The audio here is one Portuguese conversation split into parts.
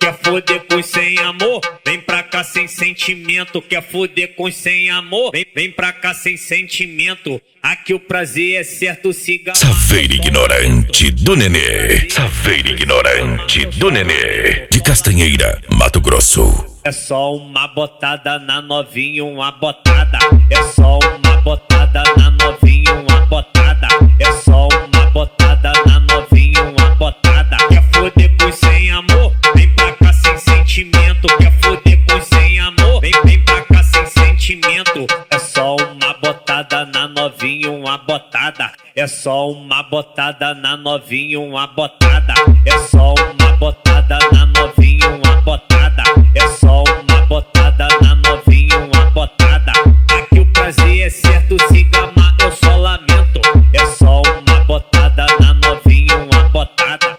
Quer foder com sem amor? Vem pra cá sem sentimento. Quer foder com sem amor? Vem pra cá sem sentimento. Aqui o prazer é certo, siga. Saveiro ignorante do Nenê. Saveiro ignorante do Nenê. De Castanheira, Mato Grosso. É só uma botada na novinha, uma botada. É só uma botada na novinha, uma botada. É só uma botada na novinha, uma botada. Quer foder com sem amor? Vem pra cá sem sentimento. Quer foder com sem amor? Vem pra cá sem sentimento. É só uma botada na novinha, uma botada. É só uma botada na novinha, uma botada. É só uma botada na novinha, uma botada. É só uma botada na novinha, uma botada. Aqui o prazer é certo, se gamar eu só lamento. É só uma botada na novinha, uma botada.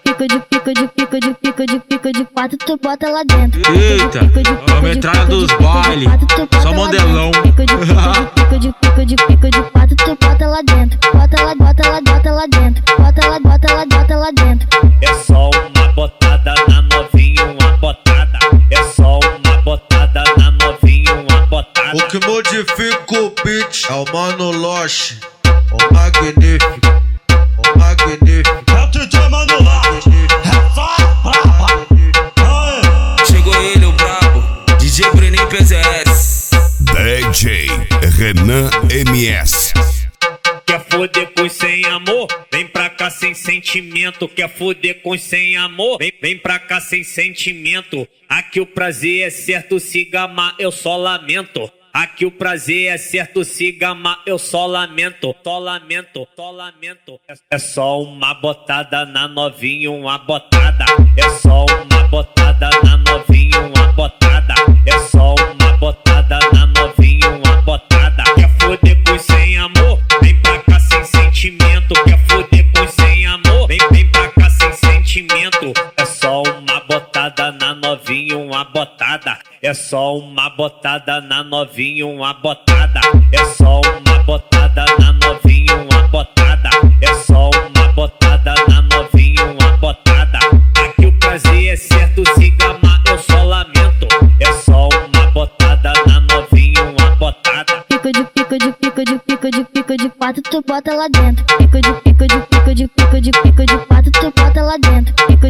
Pico de quatro, tu bota lá dentro. Eita, a metralha dos baile, só modelão. Pico de quatro, tu bota lá dentro. Bota lá dentro. Bota lá dentro. É só uma botada na novinha, uma botada. É só uma botada na novinha, uma botada. O que modifica o beat é o Mano Loche, o magnífico, o magnífico. É o DJ Mano Loche, é só braba. Chegou ele, o brabo, DJ Brenin PZS. DJ Renan MS. Quer foder com sem amor? Vem pra cá sem sentimento. Quer foder com sem amor? Vem pra cá sem sentimento. Aqui o prazer é certo, se gamar eu só lamento. Aqui o prazer é certo, se gamar eu só lamento. Só lamento. É só uma botada na novinha, uma botada. É só uma botada na novinha, uma botada. É só uma botada na novinha, uma botada. Quer foder com sem amor? Vem pra cá sem sentimento. Quer foder com sem amor? Vem pra cá sem sentimento. É só uma botada na novinha, uma botada. É só uma botada na novinha, uma botada. É só uma botada na novinha, uma botada. É só uma botada na novinha, uma botada. Aqui o prazer é certo, se gamar eu só lamento. É só uma botada na novinha, uma botada. Pico de quatro, tu bota lá dentro. Pico de quatro, tu bota lá dentro. Pico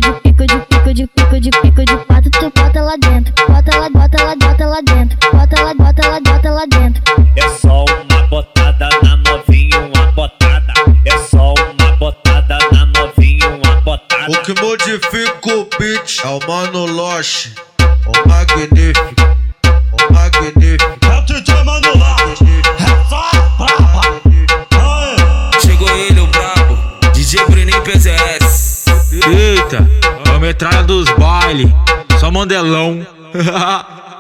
de quatro, tu bota lá dentro. Bota lá dentro. Bota lá dentro. É só uma botada na novinha, uma botada. É só uma botada na novinha, uma botada. O que modifica o beat é o Mano Loche, o magnífico, o magnífico. É o DJ Mano Loche, é só braba. Chegou ele, o brabo, DJ Brenin PZS. Eita, a metralha dos baile, só modelão.